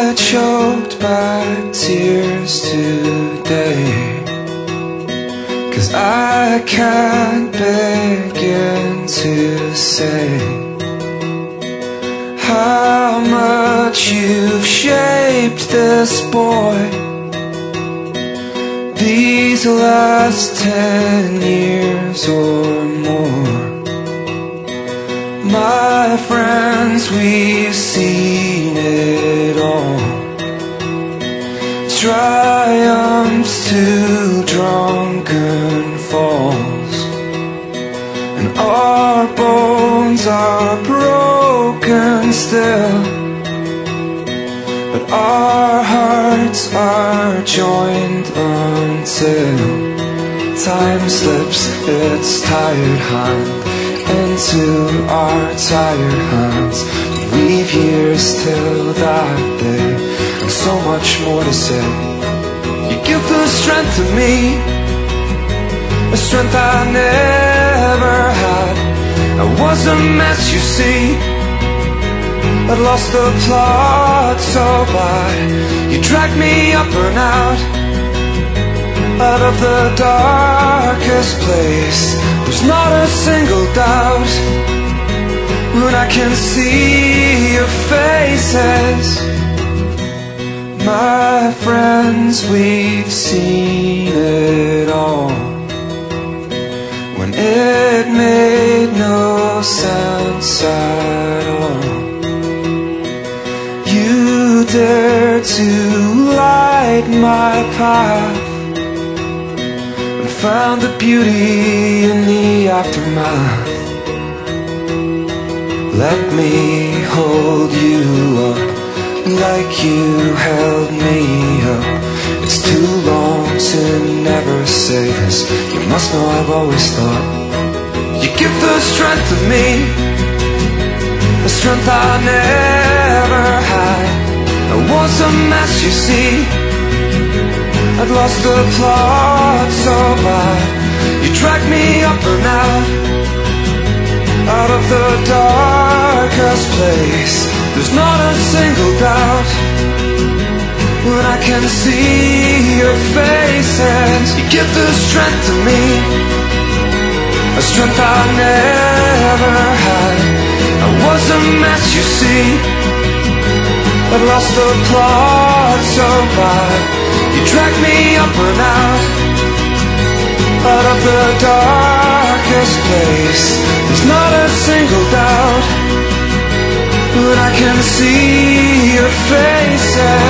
get choked by tears today, 'cause I can't begin to say how much you've shaped this boy these last 10 years or more. My friends, we've seen it all, triumphs to drunken falls, and our bones are broken still, but our hearts are joined until time slips its tired hand into our tired hands. We've years till that day, and so much more to say. You give the strength to me, a strength I never had. I was a mess, you see, I'd lost the plot so bad. You dragged me up and out of the darkest place. There's not a single doubt when I can see your faces. My friends, we've seen it all, when it made no sense at all. You dared to light my path, found the beauty in the aftermath. Let me hold you up like you held me up. It's too long to never say this. You must know I've always thought you give the strength to me, a strength I never had. I was a mess, you see, I'd lost the plot so bad. You dragged me up and out of the darkest place. There's not a single doubt when I can see your faces. You give the strength to me, a strength I never had. I was a mess, you see, I'd lost the plot so bad. You dragged me up and out of the darkest place. There's not a single doubt when I can see your faces.